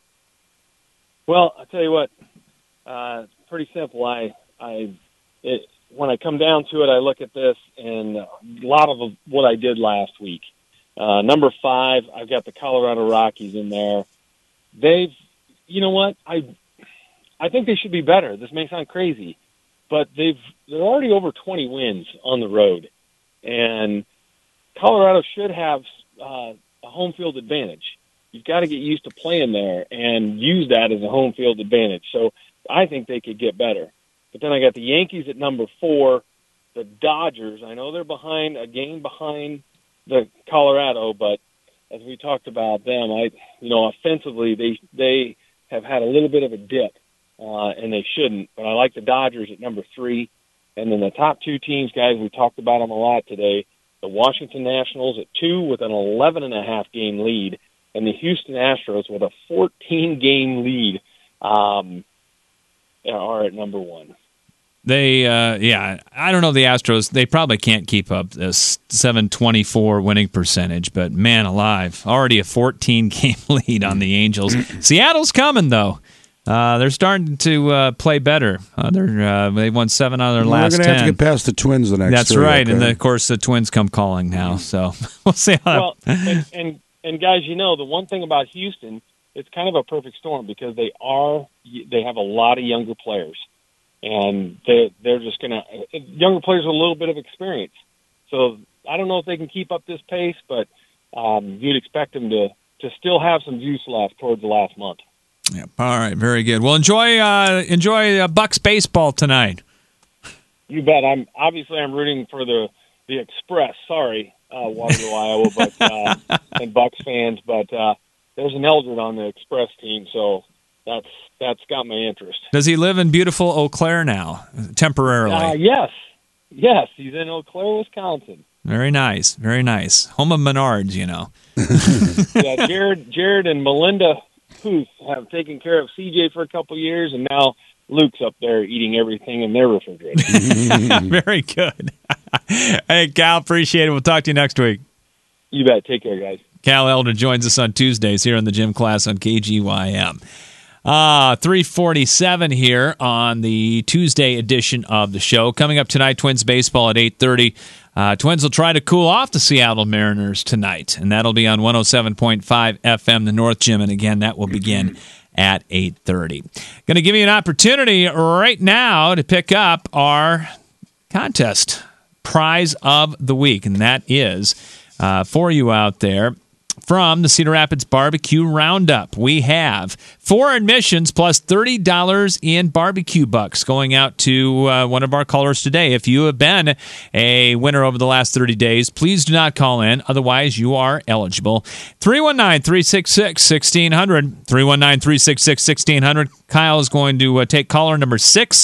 Well, I tell you what, uh, it's pretty simple. I I it, when I come down to it, I look at this and a lot of what I did last week. Uh, number five, I've got the Colorado Rockies in there. They've, you know what, I I think they should be better. This may sound crazy, but they've they're already over twenty wins on the road, and Colorado should have uh, a home field advantage. You've got to get used to playing there and use that as a home field advantage. So I think they could get better. But then I got the Yankees at number four, the Dodgers. I know they're behind, a game behind the Colorado, but as we talked about them, I, you know, offensively they they have had a little bit of a dip, uh, and they shouldn't. But I like the Dodgers at number three, and then the top two teams, guys, we talked about them a lot today. The Washington Nationals at two with an eleven and a half game lead, and the Houston Astros with a fourteen game lead um, are at number one. They, uh, yeah, I don't know the Astros. They probably can't keep up this seven twenty-four winning percentage, but man alive, already a fourteen game lead on the Angels. Seattle's coming, though. Uh, they're starting to uh, play better. Uh, they're uh, they won seven out of their well, last ten. We're going to have to get past the Twins the next. That's three, right, okay? and the, of course the Twins come calling now. So we'll see how. Well, and, and and guys, you know the one thing about Houston, it's kind of a perfect storm because they are they have a lot of younger players. And they they're just going to younger players with a little bit of experience. So I don't know if they can keep up this pace, but um, you'd expect them to, to still have some juice left towards the last month. Yeah. All right. Very good. Well, enjoy uh, enjoy uh, Bucks baseball tonight. You bet. I'm obviously I'm rooting for the the Express. Sorry, uh, Waterloo, Iowa, but uh, and Bucks fans. But uh, there's an Eldred on the Express team, so that's. That's got my interest. Does he live in beautiful Eau Claire now, temporarily? Uh, yes. Yes, he's in Eau Claire, Wisconsin. Very nice. Very nice. Home of Menards, you know. yeah, Jared Jared and Melinda Huth have taken care of C J for a couple of years, and now Luke's up there eating everything in their refrigerator. Very good. Hey, Cal, appreciate it. We'll talk to you next week. You bet. Take care, guys. Cal Elder joins us on Tuesdays here in the gym class on K G Y M. Uh, three forty-seven here on the Tuesday edition of the show. Coming up tonight, Twins baseball at eight thirty. Uh, Twins will try to cool off the Seattle Mariners tonight, and that'll be on one oh seven point five F M, the North Gym, and again, that will begin at eight thirty. Going to give you an opportunity right now to pick up our contest prize of the week, and that is uh, for you out there. From the Cedar Rapids Barbecue Roundup, we have four admissions plus thirty dollars in barbecue bucks going out to uh, one of our callers today. If you have been a winner over the last thirty days, please do not call in. Otherwise, you are eligible. three one nine, three six six, one six zero zero. three one nine, three six six, one six zero zero. Kyle is going to uh, take caller number six,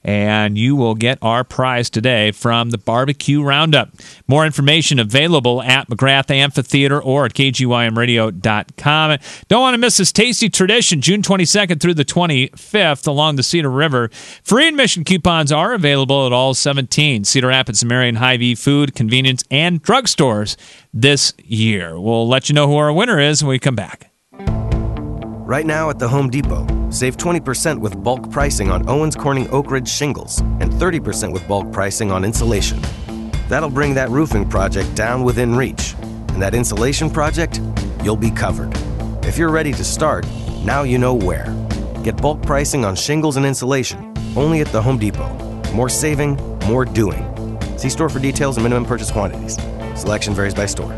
and you will get our prize today from the Barbecue Roundup. More information available at McGrath Amphitheater or at K G Y M radio dot com. Don't want to miss this tasty tradition, June twenty-second through the twenty-fifth along the Cedar River. Free admission coupons are available at all seventeen Cedar Rapids and Marion Hy-Vee food, convenience, and drugstores this year. We'll let you know who our winner is when we come back. Right now at the Home Depot, save twenty percent with bulk pricing on Owens Corning Oak Ridge shingles and thirty percent with bulk pricing on insulation. That'll bring that roofing project down within reach. And that insulation project, you'll be covered. If you're ready to start, now you know where. Get bulk pricing on shingles and insulation, only at the Home Depot. More saving, more doing. See store for details and minimum purchase quantities. Selection varies by store.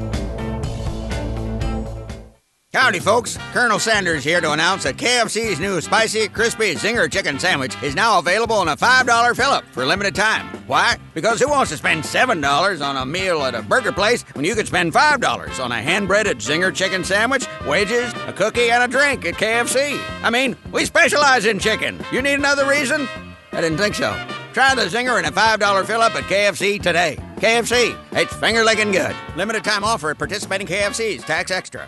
Howdy, folks. Colonel Sanders here to announce that K F C's new spicy, crispy Zinger chicken sandwich is now available in a five dollar fill-up for a limited time. Why? Because who wants to spend seven dollars on a meal at a burger place when you could spend five dollars on a hand-breaded Zinger chicken sandwich, wages, a cookie, and a drink at K F C? I mean, we specialize in chicken. You need another reason? I didn't think so. Try the Zinger in a five dollar fill-up at K F C today. K F C, it's finger-licking good. Limited time offer at participating K F Cs. Tax extra.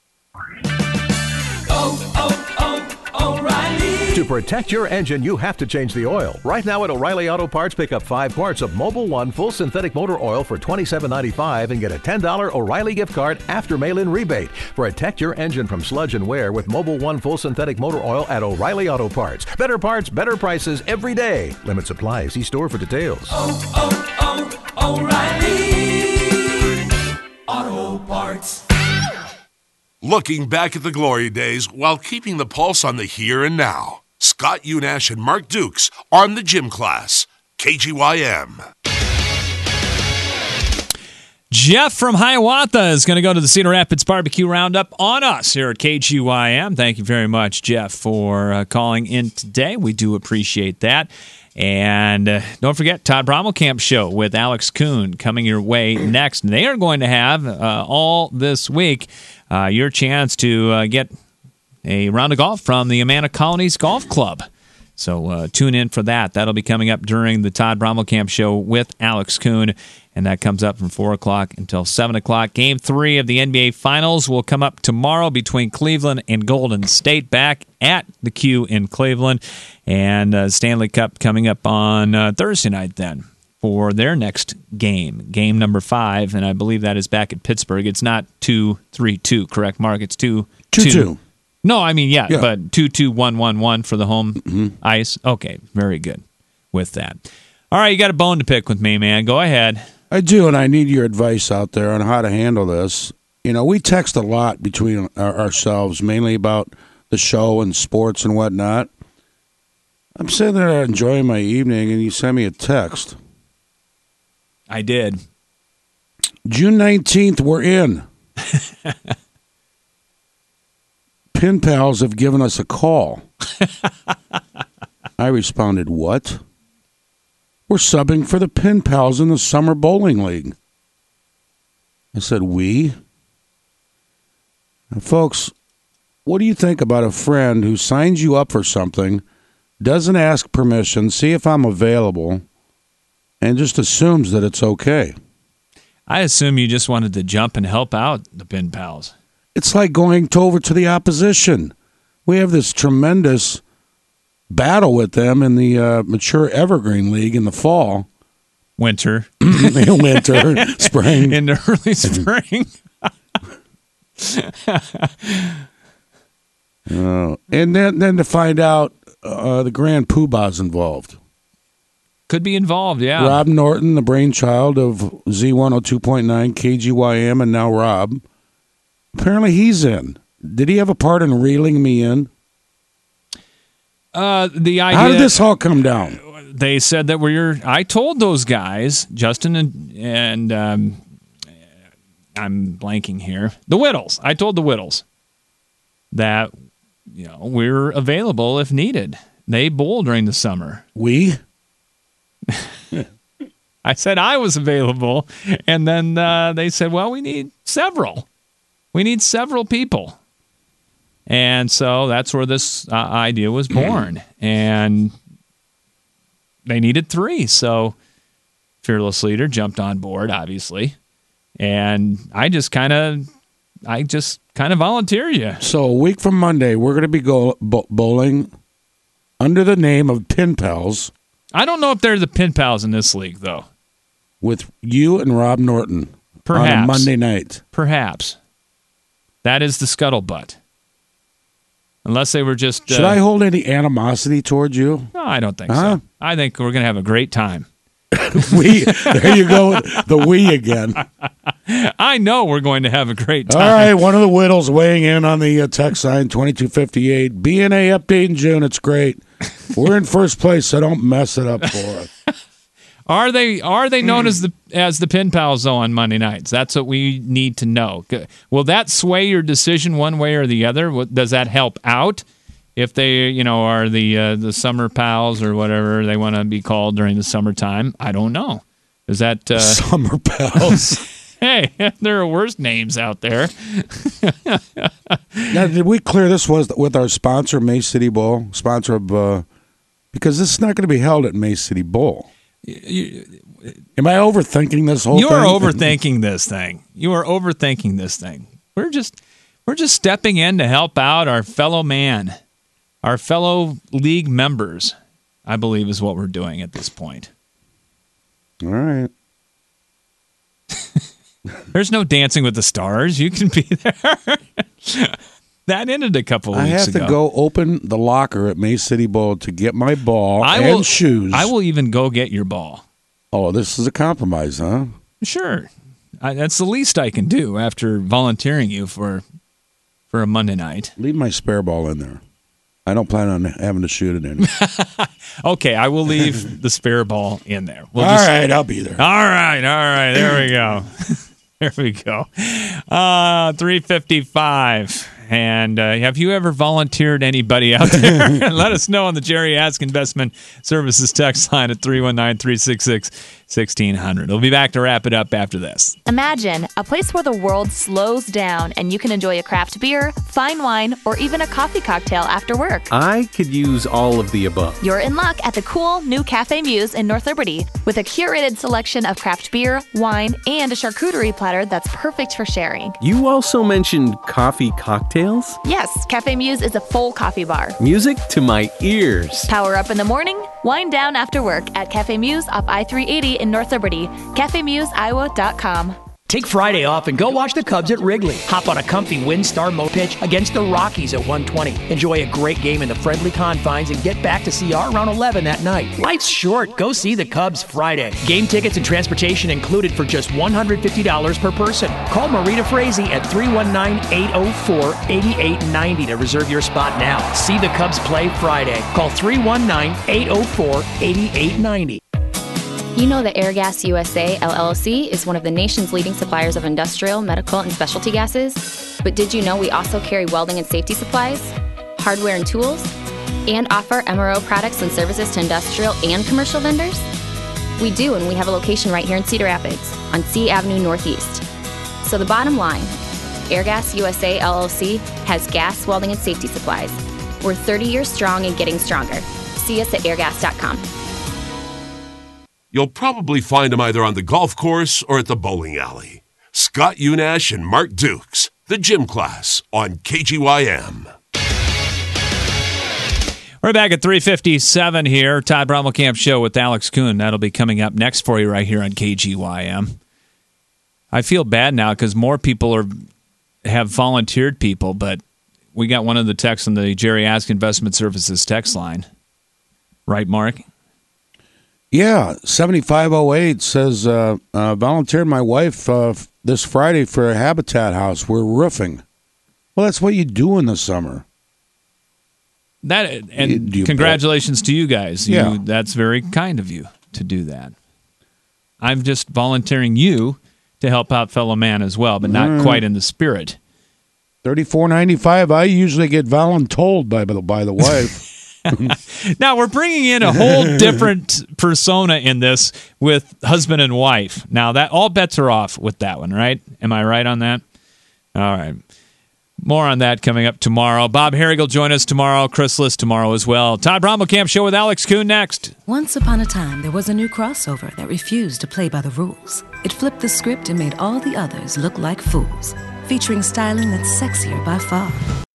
Oh, oh, oh, O'Reilly. To protect your engine, you have to change the oil. Right now at O'Reilly Auto Parts, pick up five quarts of Mobil one full synthetic motor oil for twenty-seven ninety-five and get a ten dollar O'Reilly gift card after mail-in rebate. Protect your engine from sludge and wear with Mobil one full synthetic motor oil at O'Reilly Auto Parts. Better parts, better prices every day. Limit supply. See store for details. Oh, oh, oh, O'Reilly Auto Parts. Looking back at the glory days while keeping the pulse on the here and now. Scott Unash and Mark Dukes on the Gym Class. K G Y M. Jeff from Hiawatha is going to go to the Cedar Rapids Barbecue Roundup on us here at K G Y M. Thank you very much, Jeff, for uh, calling in today. We do appreciate that. And uh, don't forget, Todd Brommelkamp Show with Alex Kuhn coming your way next. And they are going to have uh, all this week uh, your chance to uh, get a round of golf from the Amana Colonies Golf Club. So uh, tune in for that. That'll be coming up during the Todd Brommelkamp Show with Alex Kuhn. And that comes up from four o'clock until seven o'clock. Game three of the N B A Finals will come up tomorrow between Cleveland and Golden State back at the Q in Cleveland. And uh, Stanley Cup coming up on uh, Thursday night then for their next game, game number five. And I believe that is back at Pittsburgh. It's not two three two, correct, Mark? It's two two. two. No, I mean, yeah, yeah. but two two one one one for the home mm-hmm. ice. Okay, very good with that. All right, you got a bone to pick with me, man. Go ahead. I do, and I need your advice out there on how to handle this. You know, we text a lot between our, ourselves, mainly about the show and sports and whatnot. I'm sitting there enjoying my evening, and you send me a text. I did. June nineteenth, we're in. Pin Pals have given us a call. I responded, what? We're subbing for the Pin Pals in the Summer Bowling League. I said, we? Now, folks, what do you think about a friend who signs you up for something, doesn't ask permission, see if I'm available, and just assumes that it's okay? I assume you just wanted to jump and help out the Pin Pals. It's like going to over to the opposition. We have this tremendous battle with them in the uh, Mature Evergreen League in the fall. Winter. Winter, spring. In the early spring. uh, and then, then to find out uh, the Grand Poobah's involved. Could be involved, yeah. Rob Norton, the brainchild of Z one oh two point nine, K G Y M, and now Rob. Apparently he's in. Did he have a part in reeling me in? Uh, the idea. How did this all come down? They said that we're. I told those guys, Justin and and um, I'm blanking here. The Whittles. I told the Whittles that you know we're available if needed. They bowl during the summer. We. I said I was available, and then uh, they said, "Well, we need several. We need several people." And so that's where this uh, idea was born. And they needed three. So Fearless Leader jumped on board, obviously. And I just kind of, I just kind of volunteer you. So a week from Monday, we're going to be go, bo- bowling under the name of Pin Pals. I don't know if they're the Pin Pals in this league, though. With you and Rob Norton. Perhaps. On a Monday night. Perhaps. That is the scuttlebutt. Unless they were just... Should uh, I hold any animosity towards you? No, I don't think Huh? so. I think we're going to have a great time. we, there you go, the we again. I know we're going to have a great All time. right, one of the Whittles weighing in on the uh, text line, twenty-two fifty-eight. B N A update in June, it's great. We're in first place, so don't mess it up for us. Are they are they known as the as the Pin Pals though on Monday nights? That's what we need to know. Will that sway your decision one way or the other? What- Does that help out if they you know are the uh, the Summer Pals or whatever they want to be called during the summertime? I don't know. Is that uh, Summer Pals? Hey, there are worse names out there. Now, did we clear this was with our sponsor, May City Bowl, sponsor of uh, because this is not going to be held at May City Bowl. You, Am I overthinking this whole you thing? are overthinking this thing. You are overthinking this thing. We're just we're just stepping in to help out our fellow man, our fellow league members, I believe is what we're doing at this point. All right. There's no Dancing with the Stars. You can be there. That ended a couple I weeks have ago. to go open the locker at May City Bowl to get my ball I and will, shoes. I will even go get your ball. Oh, this is a compromise, huh? Sure. I, that's the least I can do after volunteering you for for a Monday night. Leave my spare ball in there. I don't plan on having to shoot it anymore. Okay, I will leave the spare ball in there. We'll All just, right, I'll be there. All right, all right. There we go. There we go. Uh, three fifty-five. And uh, have you ever volunteered anybody out there? Let us know on the Jerry Ask Investment Services text line at three one nine, three six six, one six zero zero. We'll be back to wrap it up after this. Imagine a place where the world slows down and you can enjoy a craft beer, fine wine, or even a coffee cocktail after work. I could use all of the above. You're in luck at the cool new Cafe Muse in North Liberty with a curated selection of craft beer, wine, and a charcuterie platter that's perfect for sharing. You also mentioned coffee cocktails? Yes, Cafe Muse is a full coffee bar. Music to my ears. Power up in the morning, wind down after work at Cafe Muse off I three eighty in North Liberty. cafe muse iowa dot com. Take Friday off and go watch the Cubs at Wrigley. Hop on a comfy WinStar Mo pitch against the Rockies at one twenty. Enjoy a great game in the friendly confines and get back to C R around eleven that night. Life's short. Go see the Cubs Friday. Game tickets and transportation included for just one hundred fifty dollars per person. Call Marita Frazee at three one nine, eight oh four, eight eight nine oh to reserve your spot now. See the Cubs play Friday. Call three one nine, eight oh four, eight eight nine oh. You know that Airgas U S A, L L C, is one of the nation's leading suppliers of industrial, medical, and specialty gases. But did you know we also carry welding and safety supplies, hardware and tools, and offer M R O products and services to industrial and commercial vendors? We do, and we have a location right here in Cedar Rapids on C Avenue Northeast. So the bottom line, Airgas U S A, L L C has gas, welding, and safety supplies. We're thirty years strong and getting stronger. See us at airgas dot com. You'll probably find them either on the golf course or at the bowling alley. Scott Unash and Mark Dukes, the gym class on K G Y M. We're back at three fifty-seven here. Todd Brommelkamp Show with Alex Kuhn. That'll be coming up next for you right here on K G Y M. I feel bad now because more people are have volunteered people, but we got one of the texts on the Jerry Ask Investment Services text line. Right, Mark? Yeah, seventy-five oh eight says, uh, uh, volunteered my wife uh, this Friday for a Habitat house. We're roofing. Well, that's what you do in the summer. That and You- you congratulations to you guys. You, Yeah. That's very kind of you to do that. I'm just volunteering you to help out fellow man as well, but not Mm. quite in the spirit. thirty-four ninety-five. I usually get voluntold by the by the wife. Now we're bringing in a whole different persona in this with husband and wife. Now that all bets are off with that one, right? Am I right on that? All right. More on that coming up tomorrow. Bob Herrig will join us tomorrow. Chris Liss tomorrow as well. Todd Brommelkamp Show with Alex Kuhn next. Once upon a time, there was a new crossover that refused to play by the rules. It flipped the script and made all the others look like fools, featuring styling that's sexier by far.